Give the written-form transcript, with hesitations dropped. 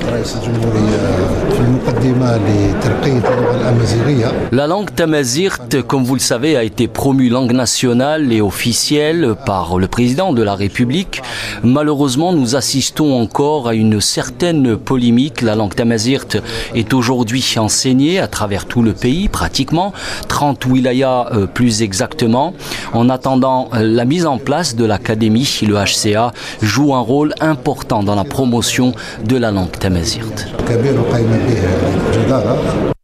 La langue tamazight, comme vous le savez, a été promue langue nationale et officielle par le président de la République. Malheureusement, nous assistons encore à une certaine polémique. La langue tamazight est aujourd'hui enseignée à travers tout le pays, pratiquement, 30 wilayas plus exactement. En attendant la mise en place de l'académie, le HCA joue un rôle important dans la promotion de la langue tamazight.